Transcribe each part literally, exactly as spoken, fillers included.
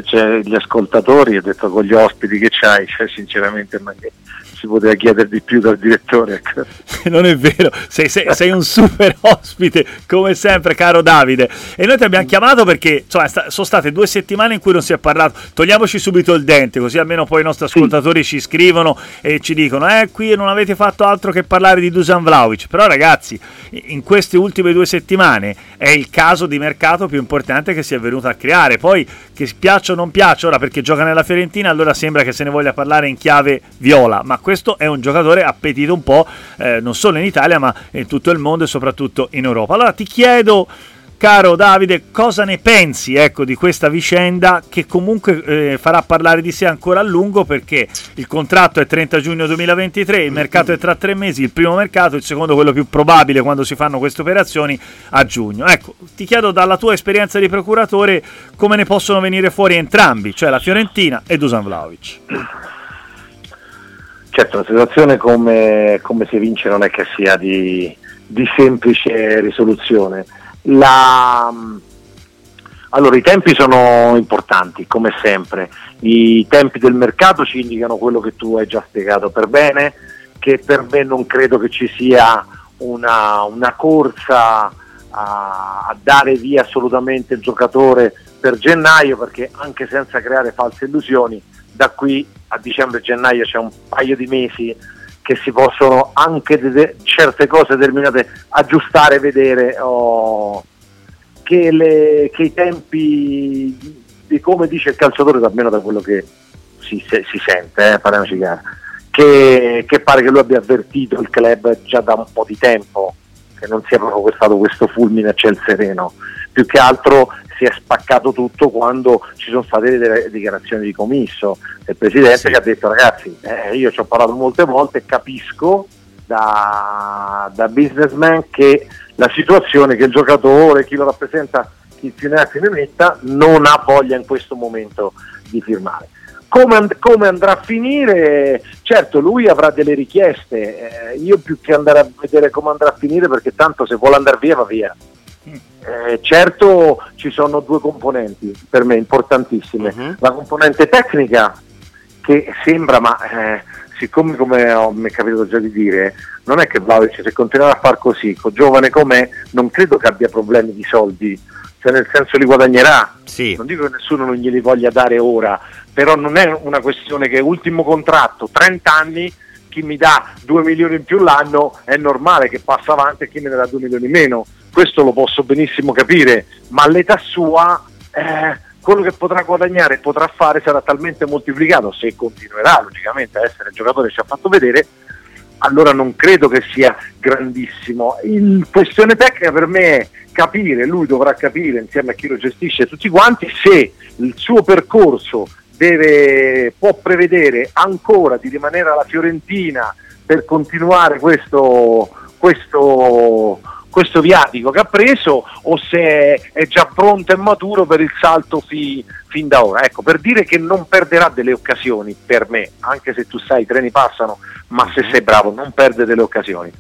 cioè, gli ascoltatori, ho detto con gli ospiti che c'hai, cioè, sinceramente non è, si poteva chiedere di più dal direttore, ecco. Non è vero, sei, sei, sei un super ospite come sempre, caro Davide, e noi ti abbiamo chiamato perché insomma, sta, sono state due settimane in cui non si è parlato. Togliamoci subito il dente, così almeno poi i nostri ascoltatori sì. ci scrivono e ci dicono eh qui non avete fatto altro che parlare di Dusan Vlahovic. Però ragazzi, in queste ultime due settimane è il caso di mercato più importante che si è venuto a creare. Poi che piaccia o non piaccia, ora perché gioca nella Fiorentina allora sembra che se ne voglia parlare in chiave viola, ma questo è un giocatore appetito un po' eh, non solo in Italia ma in tutto il mondo e soprattutto in Europa. Allora ti chiedo, caro Davide, cosa ne pensi, ecco, di questa vicenda che comunque eh, farà parlare di sé ancora a lungo, perché il contratto è trenta giugno duemilaventitré, il mercato è tra tre mesi, il primo mercato, il secondo quello più probabile quando si fanno queste operazioni a giugno. Ecco, ti chiedo dalla tua esperienza di procuratore come ne possono venire fuori entrambi, cioè la Fiorentina e Dusan Vlahovic. Certo, la situazione come, come si vince non è che sia di, di semplice risoluzione. La, allora i tempi sono importanti come sempre, i tempi del mercato ci indicano quello che tu hai già spiegato per bene, che per me non credo che ci sia una, una corsa a, a dare via assolutamente il giocatore per gennaio, perché anche senza creare false illusioni da qui a dicembre-gennaio c'è un paio di mesi che si possono anche de- certe cose determinate aggiustare, vedere oh, che, le, che i tempi di come dice il calciatore, almeno da quello che si, se, si sente, eh, parliamoci chiaro, che, che pare che lui abbia avvertito il club già da un po' di tempo, che non sia proprio stato questo fulmine a ciel sereno, più che altro si è spaccato tutto quando ci sono state le dichiarazioni di Commisso, il presidente sì. che ha detto ragazzi eh, io ci ho parlato molte volte, capisco da, da businessman che la situazione, che il giocatore, chi lo rappresenta, chi più ne ha più ne metta, non ha voglia in questo momento di firmare. Come, and- come andrà a finire? Certo, lui avrà delle richieste, eh, io più che andare a vedere come andrà a finire, perché tanto se vuole andare via va via. Eh, certo ci sono due componenti per me importantissime, uh-huh. la componente tecnica che sembra, ma eh, siccome come ho, mi è capitato già di dire, non è che Vlahovic se continuerà a far così, con giovane com'è, non credo che abbia problemi di soldi, cioè nel senso li guadagnerà, sì. non dico che nessuno non glieli voglia dare ora, però non è una questione che ultimo contratto, trenta anni, chi mi dà due milioni in più l'anno è normale che passa avanti e chi me ne dà due milioni in meno. Questo lo posso benissimo capire, ma all'età sua eh, quello che potrà guadagnare e potrà fare sarà talmente moltiplicato, se continuerà logicamente a essere il giocatore che ci ha fatto vedere, allora non credo che sia grandissimo. Il questione tecnica per me è capire, lui dovrà capire insieme a chi lo gestisce tutti quanti, se il suo percorso deve, può prevedere ancora di rimanere alla Fiorentina per continuare questo questo questo viatico che ha preso, o se è già pronto e maturo per il salto fi, fin da ora. Ecco, per dire che non perderà delle occasioni, per me, anche se tu sai i treni passano, ma se sei bravo non perde delle occasioni.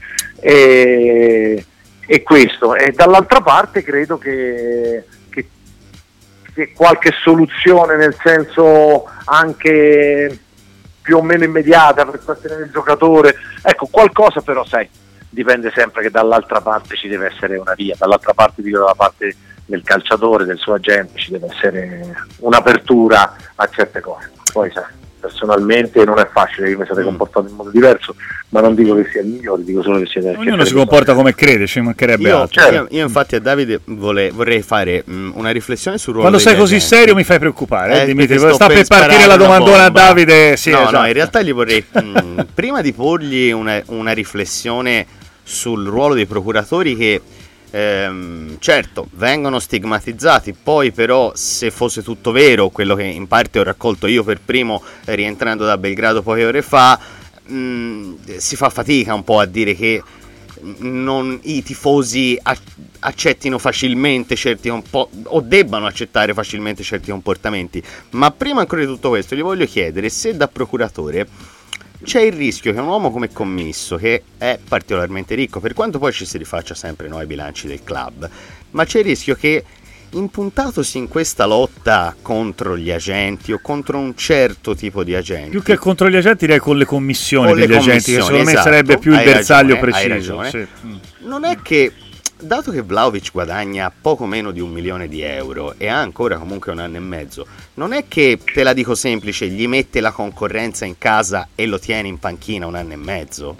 E, e questo, e dall'altra parte credo che, che, che qualche soluzione, nel senso anche più o meno immediata per trattenere il giocatore, ecco, qualcosa però sai, dipende sempre che dall'altra parte ci deve essere una via, dall'altra parte, dico, dalla parte del calciatore, del suo agente, ci deve essere un'apertura a certe cose. Poi sai, personalmente non è facile, io mi siete comportato in modo diverso, ma non dico che sia il migliore, dico solo che siete... Ognuno si comporta come crede, ci mancherebbe io, altro. Cioè, io, io infatti a Davide vole, vorrei fare mh, una riflessione sul ruolo. Quando sei così agenti. serio mi fai preoccupare, eh, eh, Dimitri, sta per per partire la domandona a Davide. Sì, no, esatto. no, in realtà gli vorrei, mh, prima di porgli una, una riflessione sul ruolo dei procuratori che ehm, certo vengono stigmatizzati, poi però se fosse tutto vero quello che in parte ho raccolto io per primo rientrando da Belgrado poche ore fa, mh, si fa fatica un po' a dire che non i tifosi accettino facilmente certi compo- o debbano accettare facilmente certi comportamenti. Ma prima ancora di tutto questo gli voglio chiedere se da procuratore c'è il rischio che un uomo come Commisso, che è particolarmente ricco, per quanto poi ci si rifaccia sempre noi ai bilanci del club, ma c'è il rischio che impuntatosi in questa lotta contro gli agenti o contro un certo tipo di agenti. Più che contro gli agenti, direi con le commissioni con degli le agenti, che secondo esatto, me sarebbe più il bersaglio ragione, preciso. Sì. Non è che, dato che Vlahovic guadagna poco meno di un milione di euro e ha ancora comunque un anno e mezzo, non è che, te la dico semplice, gli mette la concorrenza in casa e lo tiene in panchina un anno e mezzo?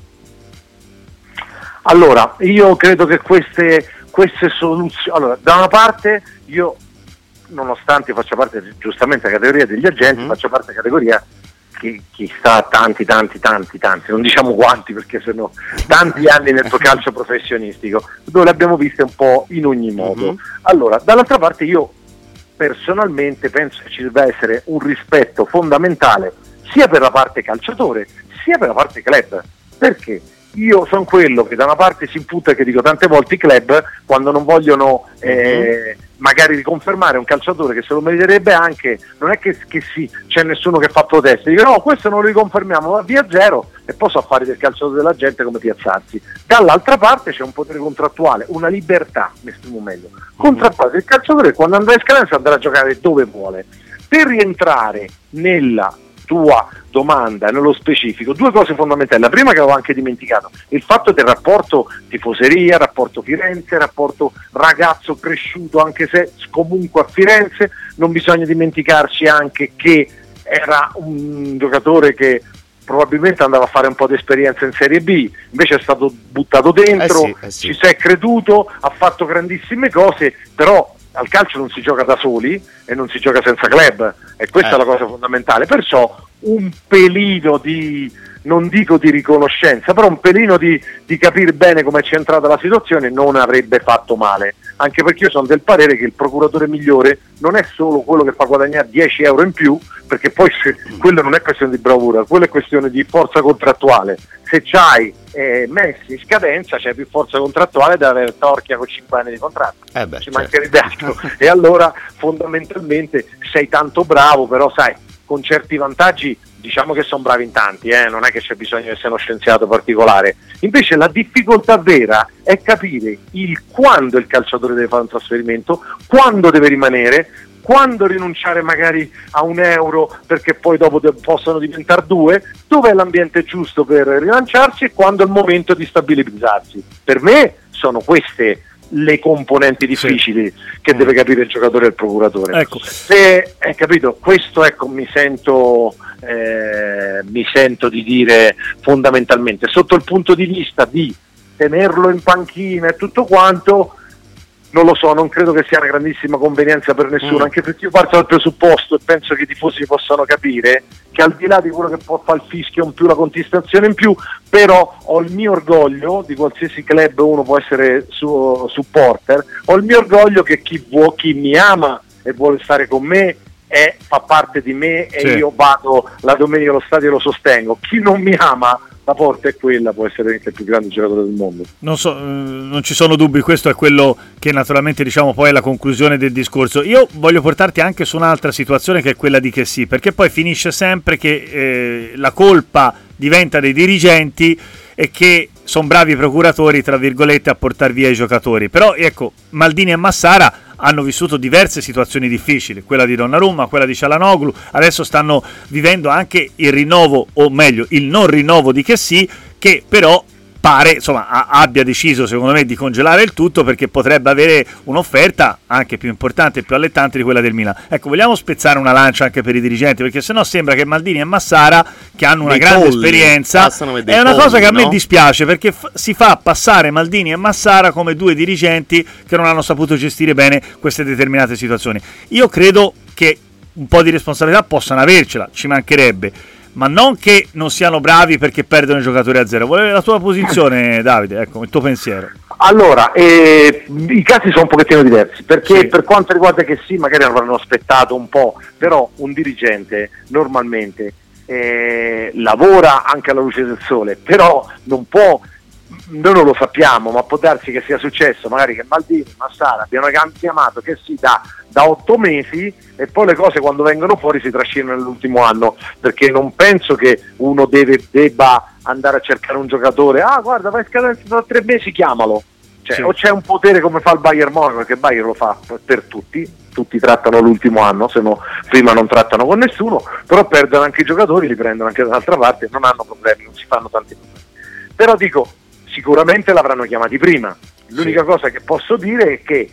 Allora, io credo che queste, queste soluzioni, allora, da una parte io, nonostante faccia parte giustamente della categoria degli agenti, mm-hmm. faccio parte della categoria che chi sta tanti tanti tanti tanti, non diciamo quanti perché sono tanti anni nel calcio professionistico, dove le abbiamo viste un po' in ogni modo. Mm-hmm. Allora, dall'altra parte io personalmente penso che ci debba essere un rispetto fondamentale sia per la parte calciatore sia per la parte club. Perché? Io sono quello che da una parte si imputa, che dico tante volte, i club quando non vogliono eh, magari riconfermare un calciatore che se lo meriterebbe, anche non è che, che sì, c'è nessuno che fa proteste, dico no, questo non lo riconfermiamo, va via zero, e poi so fare del calciatore della gente come piazzarsi. Dall'altra parte c'è un potere contrattuale, una libertà, mi esprimo meglio, contrattuale del calciatore, quando andrà in scadenza andrà a giocare dove vuole. Per rientrare nella tua domanda, nello specifico, due cose fondamentali. La prima, che avevo anche dimenticato, il fatto del rapporto tifoseria, rapporto Firenze, rapporto ragazzo cresciuto anche se comunque a Firenze. Non bisogna dimenticarci anche che era un giocatore che probabilmente andava a fare un po' di esperienza in Serie B, invece è stato buttato dentro, eh sì, eh sì. ci si è creduto, ha fatto grandissime cose, però al calcio non si gioca da soli e non si gioca senza club, e questa eh. è la cosa fondamentale. Perciò un pelino di, non dico di riconoscenza, però un pelino di, di capire bene come è centrata la situazione non avrebbe fatto male, anche perché io sono del parere che il procuratore migliore non è solo quello che fa guadagnare dieci euro in più, perché poi se, quello non è questione di bravura, quello è questione di forza contrattuale. Se c'hai eh, Messi in scadenza c'è più forza contrattuale da avere Torchia con cinque anni di contratto, eh beh, ci certo. mancherebbe altro. E allora fondamentalmente sei tanto bravo, però sai, con certi vantaggi diciamo che sono bravi in tanti, eh? Non è che c'è bisogno di essere uno scienziato particolare. Invece la difficoltà vera è capire il quando il calciatore deve fare un trasferimento, quando deve rimanere, quando rinunciare magari a un euro perché poi dopo de- possono diventare due, dove è l'ambiente giusto per rilanciarsi e quando è il momento di stabilizzarsi. Per me sono queste le componenti difficili sì. che deve capire il giocatore e il procuratore. Ecco. Se è capito questo, ecco, mi sento eh, mi sento di dire fondamentalmente sotto il punto di vista di tenerlo in panchina e tutto quanto. Non lo so, non credo che sia una grandissima convenienza per nessuno, mm. anche perché io parto dal presupposto, e penso che i tifosi possano capire, che al di là di quello che può fare il fischio in più, la contestazione in più, però ho il mio orgoglio, di qualsiasi club uno può essere suo supporter, ho il mio orgoglio che chi vuole, chi mi ama e vuole stare con me è, fa parte di me e sì. io vado la domenica allo stadio e lo sostengo. Chi non mi ama, la porta è quella, può essere anche il più grande giocatore del mondo. Non so, non ci sono dubbi, questo è quello che naturalmente diciamo poi è la conclusione del discorso. Io voglio portarti anche su un'altra situazione, che è quella di Kessie, perché poi finisce sempre che eh, la colpa diventa dei dirigenti e che sono bravi procuratori, tra virgolette, a portare via i giocatori. Però ecco, Maldini e Massara hanno vissuto diverse situazioni difficili, quella di Donnarumma, quella di Çalhanoğlu, adesso stanno vivendo anche il rinnovo, o meglio il non rinnovo di Kessie, che però pare insomma a- abbia deciso secondo me di congelare il tutto, perché potrebbe avere un'offerta anche più importante e più allettante di quella del Milan. Ecco, vogliamo spezzare una lancia anche per i dirigenti, perché sennò sembra che Maldini e Massara, che hanno una dei grande polli, esperienza, è una polli, cosa che a me no? dispiace, perché f- si fa passare Maldini e Massara come due dirigenti che non hanno saputo gestire bene queste determinate situazioni. Io credo che un po' di responsabilità possano avercela, ci mancherebbe, ma non che non siano bravi perché perdono i giocatori a zero. Volevo la tua posizione, Davide, ecco, il tuo pensiero. Allora, eh, i casi sono un pochettino diversi, perché sì. per quanto riguarda che sì, magari avranno aspettato un po', però un dirigente normalmente eh, lavora anche alla luce del sole, però non può, noi non lo sappiamo, ma può darsi che sia successo magari che Maldini e Massara abbiano chiamato che si dà da otto mesi e poi le cose quando vengono fuori si trascinano nell'ultimo anno, perché non penso che uno deve, debba andare a cercare un giocatore, ah guarda vai in scadenza tra tre mesi, chiamalo, Cioè, sì. O c'è un potere come fa il Bayern Monaco, perché il Bayern lo fa per tutti, tutti trattano l'ultimo anno, se no prima non trattano con nessuno, però perdono anche i giocatori, li prendono anche dall'altra parte, non hanno problemi, non si fanno tanti problemi. Però dico, sicuramente l'avranno chiamati prima. L'unica sì. cosa che posso dire è che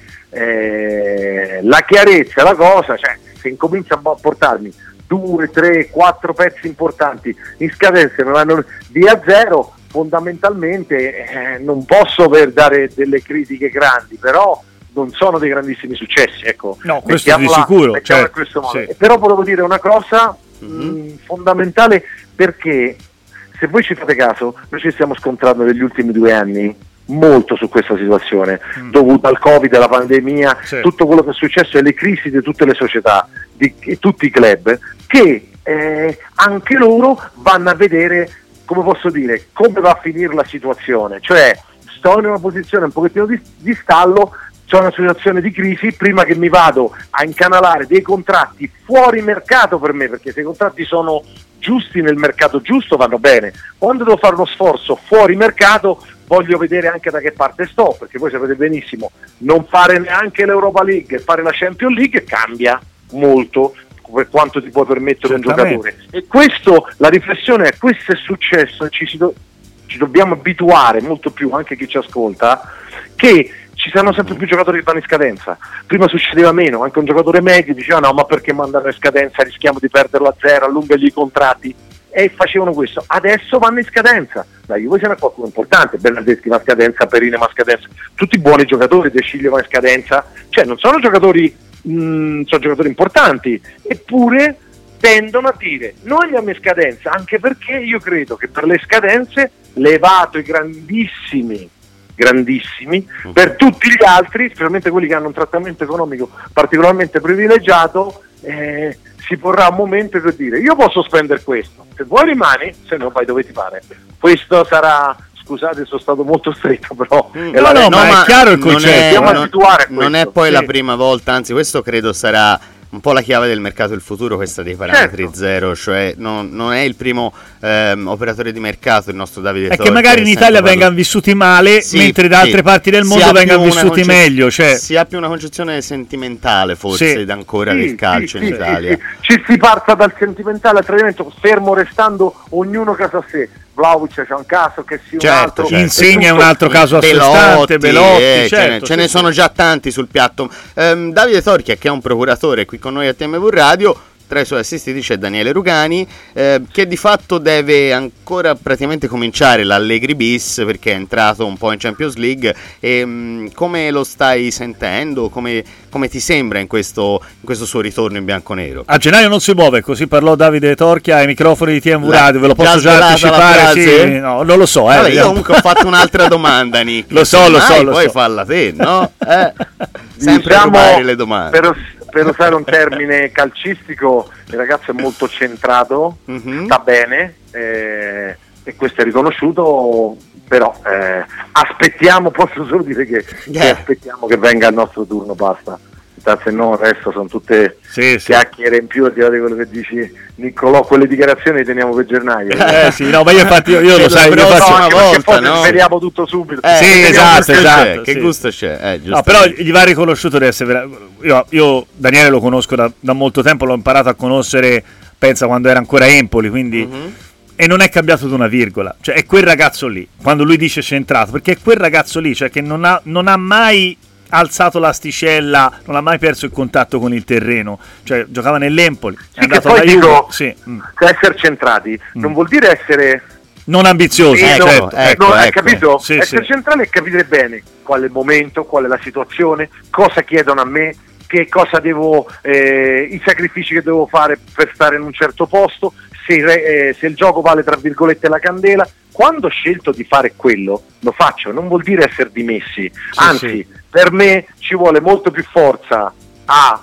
eh, la chiarezza, la cosa, cioè se incomincia a portarmi due, tre, quattro pezzi importanti in scadenza mi vanno via a zero, fondamentalmente eh, non posso per dare delle critiche grandi, però non sono dei grandissimi successi, ecco. No, questo di sicuro, cioè, in questo modo. Sì. Però volevo dire una cosa mm-hmm. mh, fondamentale, perché se voi ci fate caso noi ci stiamo scontrando negli ultimi due anni molto su questa situazione mm. dovuta al Covid, alla pandemia, sì. tutto quello che è successo e le crisi di tutte le società, di, di tutti i club, che eh, anche loro vanno a vedere, come posso dire, come va a finire la situazione, cioè sto in una posizione un pochettino di, di stallo, c'è una situazione di crisi, prima che mi vado a incanalare dei contratti fuori mercato per me, perché se i contratti sono giusti nel mercato giusto vanno bene, quando devo fare uno sforzo fuori mercato voglio vedere anche da che parte sto, perché voi sapete benissimo, non fare neanche l'Europa League e fare la Champions League cambia molto per quanto ti può permettere un giocatore, e questo, la riflessione è, questo è successo e ci, si do, ci dobbiamo abituare molto più, anche chi ci ascolta, che ci saranno sempre più giocatori che vanno in scadenza. Prima succedeva meno, anche un giocatore medio diceva no, ma perché mandare in scadenza, rischiamo di perderlo a zero, allungagli i contratti, e facevano questo. Adesso vanno in scadenza, la Juve ce n'è qualcuno importante, Bernardeschi va in scadenza, Perini va in scadenza, tutti buoni giocatori, De Sciglio va in scadenza, cioè non sono giocatori mh, sono giocatori importanti, eppure tendono a dire noi andiamo in scadenza, anche perché io credo che per le scadenze levato i grandissimi grandissimi per tutti gli altri, specialmente quelli che hanno un trattamento economico particolarmente privilegiato, eh, si porrà un momento per dire io posso spendere questo, se vuoi rimani, se no vai dove ti pare. Questo sarà, scusate sono stato molto stretto, però mm. è no, no, ma, ma è chiaro il concetto, non, è, non, non è poi sì. la prima volta, anzi questo credo sarà un po' la chiave del mercato del futuro, questa dei parametri certo. zero, cioè non, non è il primo ehm, operatore di mercato il nostro Davide Torchi, è che magari in Italia vengano vissuti male, sì, mentre da sì. altre parti del mondo vengano vissuti conce- meglio, cioè si ha più una concezione sentimentale forse sì. ancora sì, del calcio sì, in sì, Italia sì, sì. Ci si parta dal sentimentale al tradimento, fermo restando ognuno casa a sé. Vlahovic c'è un caso, che sia certo, un altro, certo. Insigne è un altro caso a sé stante, Belotti, eh, certo, ce ne, ce ne sono già tanti sul piatto. Um, Davide Torchia, che è un procuratore qui con noi a T M V Radio, tra i suoi assistiti c'è Daniele Rugani, eh, che di fatto deve ancora praticamente cominciare l'Allegri bis, perché è entrato un po' in Champions League. E mh, come lo stai sentendo? Come, come ti sembra in questo, in questo suo ritorno in bianconero? A gennaio non si muove, così parlò Davide Torchia ai microfoni di T M V Radio, ve lo posso già anticipare? Sì, no, non lo so. Eh, Vabbè, io comunque ho fatto un'altra domanda, Nick. Lo so, lo so, lo poi so. falla te, no? Eh, sempre diciamo, rubare le domande. Per, per usare un termine calcistico, il ragazzo è molto centrato, mm-hmm. sta bene, eh, e questo è riconosciuto, però eh, aspettiamo, posso solo dire che, yeah. che aspettiamo che venga il nostro turno, basta. Se no il resto sono tutte sì, chiacchiere sì. in più, a dire di quello che dici Niccolò, quelle dichiarazioni le teniamo per gennaio. Eh sì, no, ma io infatti io, io lo sai, la prossima no, volta poi no? Speriamo tutto subito. Eh, sì, esatto, esatto. Che sì. gusto c'è? Eh, no, però gli va riconosciuto di essere vera... io, io Daniele lo conosco da, da molto tempo, l'ho imparato a conoscere, pensa quando era ancora a Empoli, quindi mm-hmm. e non è cambiato di una virgola, cioè è quel ragazzo lì, quando lui dice centrato, perché è quel ragazzo lì, cioè che non ha, non ha mai alzato l'asticella, non ha mai perso il contatto con il terreno, cioè giocava nell'Empoli, sì, è andato alla Juve. Sì. Mm. Essere centrati mm. non vuol dire essere non ambiziosi, eh, ecco, no, certo. ecco, no, ecco. Capito? Sì, essere sì. centrali è capire bene qual è il momento, qual è la situazione, cosa chiedono a me, che cosa devo, eh, i sacrifici che devo fare per stare in un certo posto, se, eh, se il gioco vale tra virgolette la candela. Quando ho scelto di fare quello, lo faccio, non vuol dire essere dimessi, sì, anzi sì. per me ci vuole molto più forza a,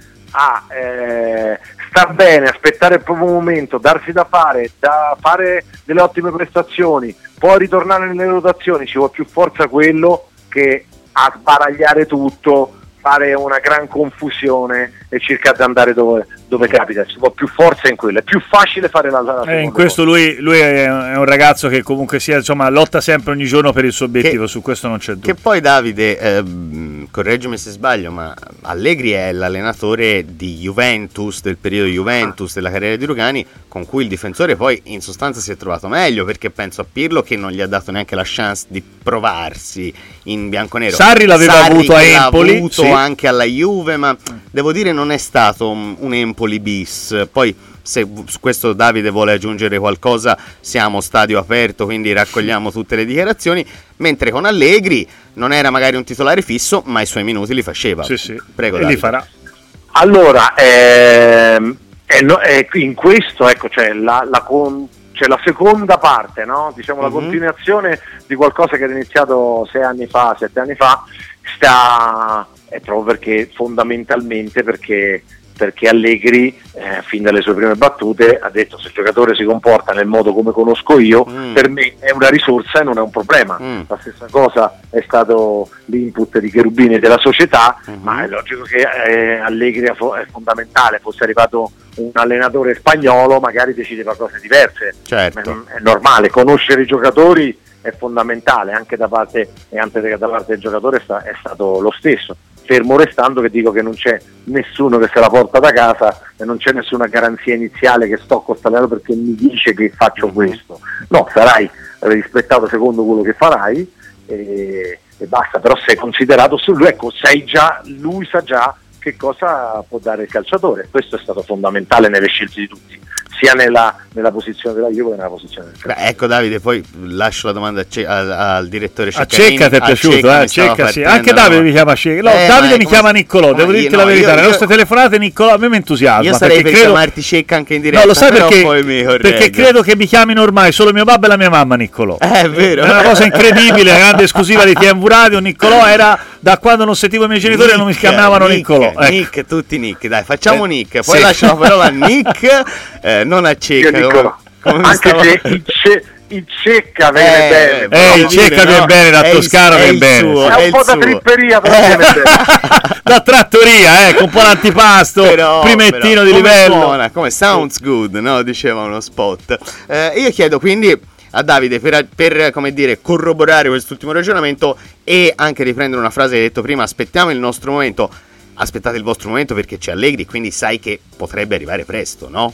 a eh, star bene, aspettare il proprio momento, darsi da fare, da fare delle ottime prestazioni, poi ritornare nelle rotazioni, ci vuole più forza quello che a sbaragliare tutto, fare una gran confusione e cercare di andare dove, dove capita, ci vuole più forza in quello, è più facile fare la, la eh, in questo lui, lui è un ragazzo che comunque sia, insomma, lotta sempre ogni giorno per il suo obiettivo, che, su questo non c'è dubbio. Che poi Davide, eh, correggimi se sbaglio, ma Allegri è l'allenatore di Juventus, del periodo Juventus, della carriera di Rugani, con cui il difensore poi in sostanza si è trovato meglio, perché penso a Pirlo che non gli ha dato neanche la chance di provarsi in bianconero. Sarri l'aveva Sarri avuto a Empoli, avuto sì. anche alla Juve, ma devo dire non è stato un, un Empoli bis. Poi se su questo Davide vuole aggiungere qualcosa, siamo stadio aperto, quindi raccogliamo tutte le dichiarazioni, mentre con Allegri non era magari un titolare fisso, ma i suoi minuti li faceva. Sì, sì. Prego, e Davide. li farà. Allora, ehm, eh, no, eh, in questo, ecco, c'è la, la, con, c'è la seconda parte, no? Diciamo mm-hmm. la continuazione di qualcosa che era iniziato sei anni fa, sette anni fa, sta, è proprio perché fondamentalmente perché perché Allegri eh, fin dalle sue prime battute ha detto: se il giocatore si comporta nel modo come conosco io, mm. per me è una risorsa e non è un problema. Mm. La stessa cosa è stato l'input di Cherubini e della società, mm-hmm. ma è logico che eh, Allegri è, fo- è fondamentale. Fosse arrivato un allenatore spagnolo magari decideva cose diverse, certo. è, è normale, conoscere i giocatori è fondamentale, anche da parte, e anche da parte del giocatore sta, è stato lo stesso. Fermo restando che dico che non c'è nessuno che se la porta da casa e non c'è nessuna garanzia iniziale che sto con Stallero perché mi dice che faccio questo. No, sarai rispettato secondo quello che farai e, e basta, però sei considerato su lui, ecco, sai già, lui sa già che cosa può dare il calciatore. Questo è stato fondamentale nelle scelte di tutti, sia nella, nella posizione della Juve che nella posizione del calcio. Beh, ecco Davide, poi lascio la domanda a Ce- al, al direttore Ceccarini. A Cecca ti è piaciuto, Cecca, eh? Cecca, sì. Anche Davide mi chiama Cecca. No, eh, Davide mi come... chiama Niccolò, devo dirti no, la verità. Io, Le io... nostre telefonate Niccolò a me mi entusiasma. Io sarei per credo... chiamarti Cecca anche in diretta. No, lo sai perché? Poi mi perché credo che mi chiamino ormai solo mio babbo e la mia mamma Niccolò. Eh, è vero. È una cosa incredibile, una grande esclusiva di T V Radio. Niccolò era da quando non sentivo i miei genitori e non mi chiamavano Nick, Niccolò. Ecco. Nick, tutti Nick, dai, facciamo eh, Nick. Poi sì. lascio la parola a Nick, eh, non a Cecca. Come, come anche stavo... se il, ce- il Cecca viene eh, bene. Eh, il Cecca viene no? bene, da Toscano viene bene. Suo, è un po' da tripperia, però viene bene. Da trattoria, ecco, un po' l'antipasto, però, primettino però, di come livello. Suona, come sounds good, no? Diceva uno spot. Eh, io chiedo quindi a Davide per, per come dire corroborare quest'ultimo ragionamento e anche riprendere una frase che hai detto prima: aspettiamo il nostro momento. Aspettate il vostro momento perché c'è Allegri, quindi sai che potrebbe arrivare presto, no?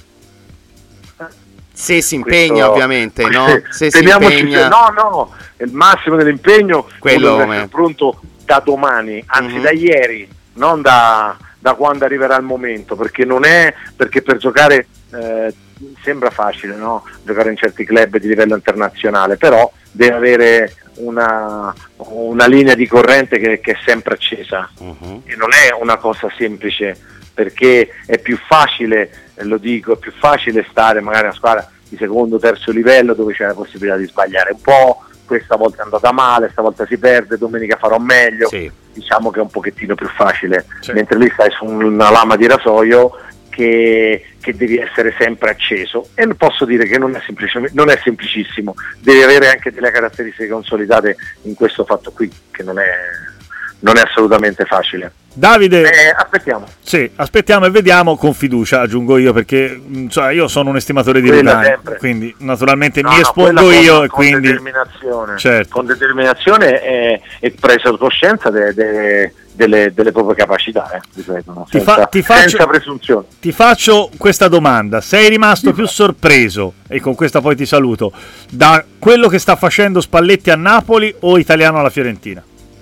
Se si impegna, questo, ovviamente, no? Se si impegna, no, no, il massimo dell'impegno quello deve essere pronto da domani, anzi mm-hmm. da ieri, non da, da quando arriverà il momento, perché non è perché per giocare eh, sembra facile, no? Giocare in certi club di livello internazionale, però deve avere una, una linea di corrente che, che è sempre accesa uh-huh. e non è una cosa semplice, perché è più facile, lo dico, è più facile stare magari in una squadra di secondo o terzo livello dove c'è la possibilità di sbagliare un po', questa volta è andata male, stavolta si perde, domenica farò meglio, sì. Diciamo che è un pochettino più facile, sì. Mentre lì stai su una lama di rasoio che, che devi essere sempre acceso, e posso dire che non è, non è semplicissimo, devi avere anche delle caratteristiche consolidate in questo fatto qui, che non è, non è assolutamente facile. Davide, eh, aspettiamo. Sì, aspettiamo e vediamo con fiducia, aggiungo io, perché cioè, io sono un estimatore di Rugani, quindi naturalmente no, mi no, espongo io con, e con quindi determinazione, certo. con determinazione e, e preso coscienza de, de, delle, delle proprie capacità, eh, ripeto, no? ti senza, fa, ti faccio, senza presunzione. Ti faccio questa domanda: sei rimasto più sorpreso, e con questa poi ti saluto, da quello che sta facendo Spalletti a Napoli o Italiano alla Fiorentina?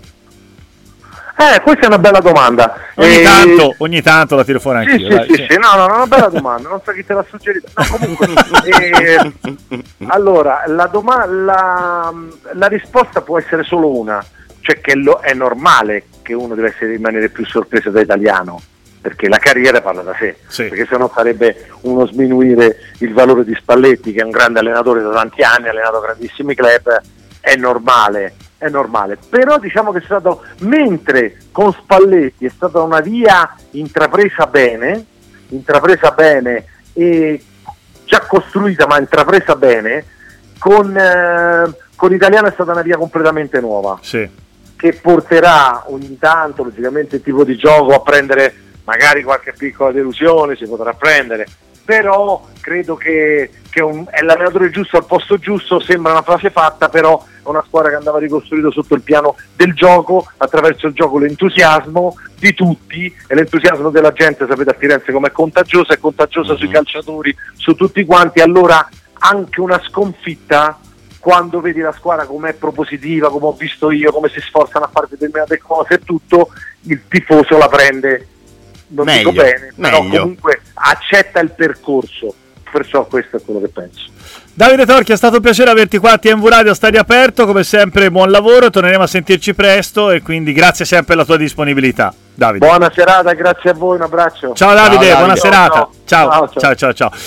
Eh, questa è una bella domanda. Ogni, eh, tanto, ogni tanto la tiro fuori sì, anch'io. Sì, dai, sì, sì. sì, no, no, no, una bella domanda, non so chi te l'ha suggerito. No, comunque, eh, allora, la, doma- la, la risposta può essere solo una, cioè che lo, è normale che uno deve essere, rimanere più sorpreso da Italiano, perché la carriera parla da sé, sì. Perché sennò sarebbe uno sminuire il valore di Spalletti, che è un grande allenatore da tanti anni, ha allenato grandissimi club, è normale. È normale, però diciamo che è stato, mentre con Spalletti è stata una via intrapresa bene, intrapresa bene e già costruita ma intrapresa bene, con, eh, con Italiano è stata una via completamente nuova, sì. che porterà ogni tanto, logicamente, il tipo di gioco a prendere magari qualche piccola delusione, si potrà prendere, però credo che, che un, è l'allenatore giusto al posto giusto. Sembra una frase fatta, però è una squadra che andava ricostruita sotto il piano del gioco, attraverso il gioco, l'entusiasmo di tutti, e l'entusiasmo della gente, sapete a Firenze com'è contagiosa, è contagiosa mm-hmm. sui calciatori, su tutti quanti. Allora anche una sconfitta, quando vedi la squadra com'è propositiva, come ho visto io, come si sforzano a fare determinate cose e tutto, il tifoso la prende, non meglio, dico bene, però meglio. comunque accetta il percorso, perciò questo è quello che penso. Davide Torchi, è stato un piacere averti qua a T M V Radio Stadio Aperto, come sempre buon lavoro, torneremo a sentirci presto e quindi grazie sempre per la tua disponibilità, Davide. Buona serata, grazie a voi, un abbraccio. Ciao Davide, ciao, Davide. buona Ciao, serata. ciao. Ciao, Ciao, ciao. ciao, ciao, ciao.